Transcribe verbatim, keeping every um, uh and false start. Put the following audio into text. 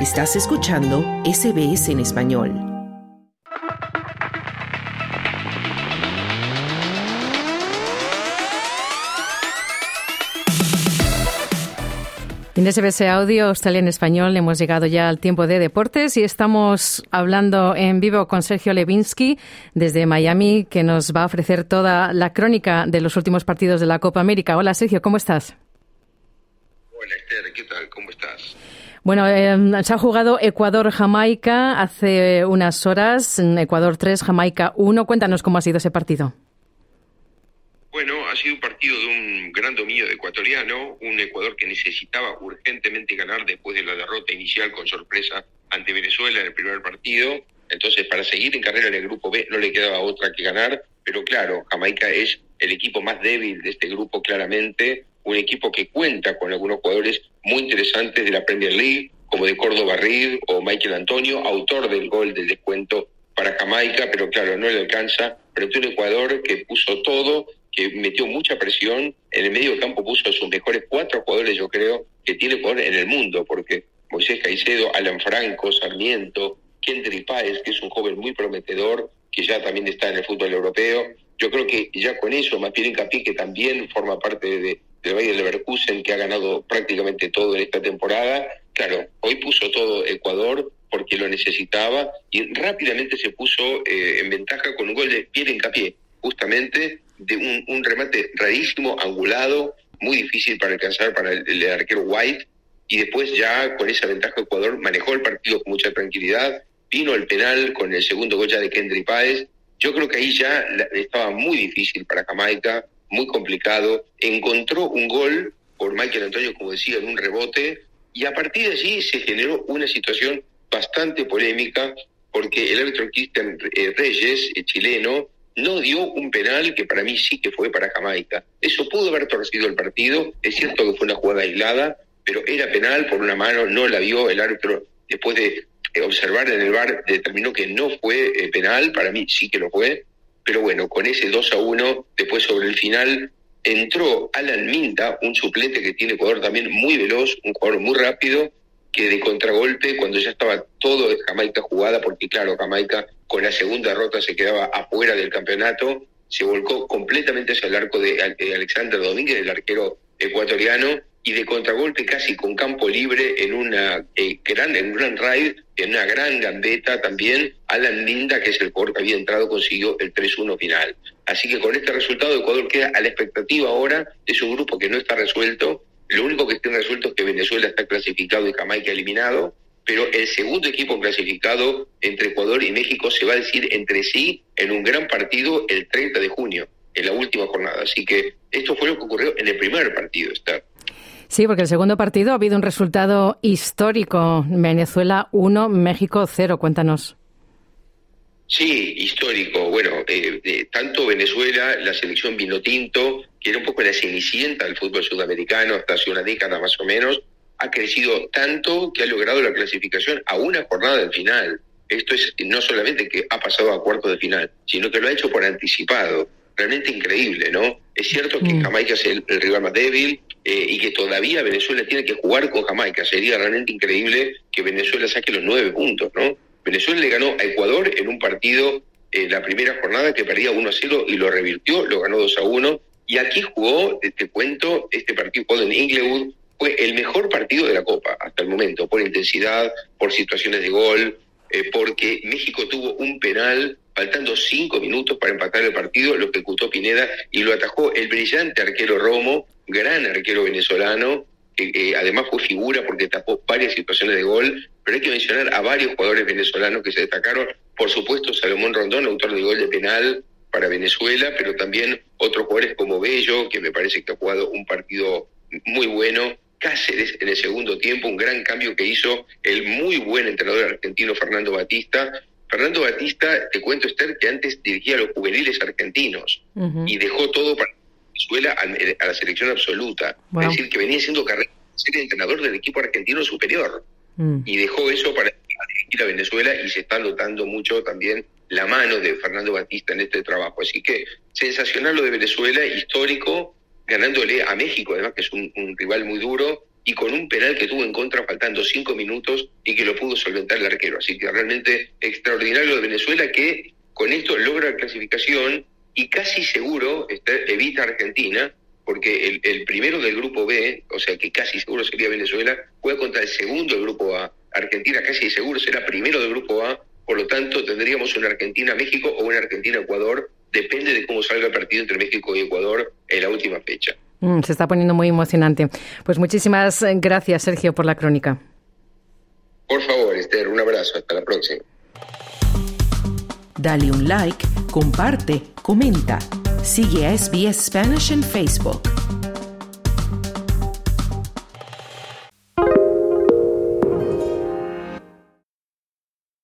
Estás escuchando S B S en español. En S B S Audio, Australia en español, hemos llegado ya al tiempo de deportes y estamos hablando en vivo con Sergio Levinsky desde Miami, que nos va a ofrecer toda la crónica de los últimos partidos de la Copa América. Hola Sergio, ¿cómo estás? Hola Esther, ¿qué tal? ¿Cómo estás? Bueno, eh, se ha jugado Ecuador-Jamaica hace unas horas, Ecuador tres, Jamaica uno. Cuéntanos cómo ha sido ese partido. Bueno, ha sido un partido de un gran dominio de ecuatoriano, un Ecuador que necesitaba urgentemente ganar después de la derrota inicial con sorpresa ante Venezuela en el primer partido. Entonces, para seguir en carrera en el grupo B no le quedaba otra que ganar, pero claro, Jamaica es el equipo más débil de este grupo claramente, un equipo que cuenta con algunos jugadores muy interesantes de la Premier League, como de Córdoba Reed o Michael Antonio, autor del gol del descuento para Jamaica, pero claro, no le alcanza frente a un Ecuador que puso todo, que metió mucha presión, en el medio campo puso a sus mejores cuatro jugadores, yo creo, que tiene Ecuador en el mundo, porque Moisés Caicedo, Alan Franco, Sarmiento, Kendrick Páez, que es un joven muy prometedor, que ya también está en el fútbol europeo. Yo creo que ya con eso, más bien hincapié, que también forma parte de, del Bayer Leverkusen, que ha ganado prácticamente todo en esta temporada. Claro, hoy puso todo Ecuador porque lo necesitaba y rápidamente se puso eh, en ventaja con un gol de Pierre Hincapié, justamente de un, un remate rarísimo, angulado, muy difícil para alcanzar para el, el arquero White, y después ya con esa ventaja Ecuador manejó el partido con mucha tranquilidad, vino el penal con el segundo gol ya de Kendrick Páez. Yo creo que ahí ya la, estaba muy difícil para Jamaica, muy complicado, encontró un gol por Michael Antonio, como decía, en un rebote, y a partir de allí se generó una situación bastante polémica, porque el árbitro Cristian Reyes, el chileno, no dio un penal que para mí sí que fue para Jamaica. Eso pudo haber torcido el partido, es cierto que fue una jugada aislada, pero era penal por una mano, no la vio el árbitro. Después de observar en el V A R determinó que no fue eh, penal, para mí sí que lo fue, pero bueno, con ese dos a uno, después sobre el final, entró Alan Minda, un suplente que tiene Ecuador también muy veloz, un jugador muy rápido, que de contragolpe, cuando ya estaba todo de Jamaica jugada, porque claro, Jamaica con la segunda derrota se quedaba afuera del campeonato, se volcó completamente hacia el arco de Alexander Domínguez, el arquero ecuatoriano, y de contragolpe casi con campo libre en una eh, gran en un gran raid, en una gran gambeta también, Alan Linda, que es el jugador que había entrado, consiguió el tres uno final. Así que con este resultado Ecuador queda a la expectativa ahora, es un grupo que no está resuelto. Lo único que está resuelto es que Venezuela está clasificado y Jamaica eliminado, pero el segundo equipo clasificado entre Ecuador y México se va a decir entre sí en un gran partido el treinta de junio, en la última jornada. Así que esto fue lo que ocurrió en el primer partido, está. Sí, porque el segundo partido ha habido un resultado histórico. Venezuela uno, México cero. Cuéntanos. Sí, histórico. Bueno, eh, eh, tanto Venezuela, la selección vinotinto, que era un poco la cenicienta del fútbol sudamericano hasta hace una década más o menos, ha crecido tanto que ha logrado la clasificación a una jornada del final. Esto es no solamente que ha pasado a cuartos de final, sino que lo ha hecho por anticipado. Realmente increíble, ¿no? Es cierto que mm. Jamaica es el, el rival más débil eh, y que todavía Venezuela tiene que jugar con Jamaica. Sería realmente increíble que Venezuela saque los nueve puntos, ¿no? Venezuela le ganó a Ecuador en un partido en la primera jornada que perdía uno a cero y lo revirtió, lo ganó dos a uno. Y aquí jugó, te cuento, este partido jugado en Inglewood, fue el mejor partido de la Copa hasta el momento, por intensidad, por situaciones de gol, eh, porque México tuvo un penal faltando cinco minutos para empatar el partido, lo ejecutó Pineda y lo atajó el brillante arquero Romo, gran arquero venezolano, que eh, además fue figura porque tapó varias situaciones de gol, pero hay que mencionar a varios jugadores venezolanos que se destacaron, por supuesto Salomón Rondón, autor del gol de penal para Venezuela, pero también otros jugadores como Bello, que me parece que ha jugado un partido muy bueno, Cáceres en el segundo tiempo, un gran cambio que hizo el muy buen entrenador argentino Fernando Batista. Fernando Batista, te cuento, Esther, que antes dirigía a los juveniles argentinos uh-huh. y dejó todo para Venezuela a, a la selección absoluta. Wow. Es decir, que venía siendo carrera ser entrenador del equipo argentino superior uh-huh. y dejó eso para dirigir a Venezuela y se está notando mucho también la mano de Fernando Batista en este trabajo. Así que sensacional lo de Venezuela, histórico, ganándole a México, además que es un, un rival muy duro, y con un penal que tuvo en contra faltando cinco minutos y que lo pudo solventar el arquero. Así que realmente extraordinario de Venezuela, que con esto logra clasificación y casi seguro está, evita a Argentina, porque el, el primero del grupo B, o sea que casi seguro sería Venezuela, juega contra el segundo del grupo A. Argentina casi seguro será primero del grupo A, por lo tanto tendríamos una Argentina-México o una Argentina-Ecuador, depende de cómo salga el partido entre México y Ecuador en la última fecha. Mm, se está poniendo muy emocionante. Pues muchísimas gracias, Sergio, por la crónica. Por favor, Esther, un abrazo, hasta la próxima. Dale un like, comparte, comenta. Sigue a S B S Spanish en Facebook.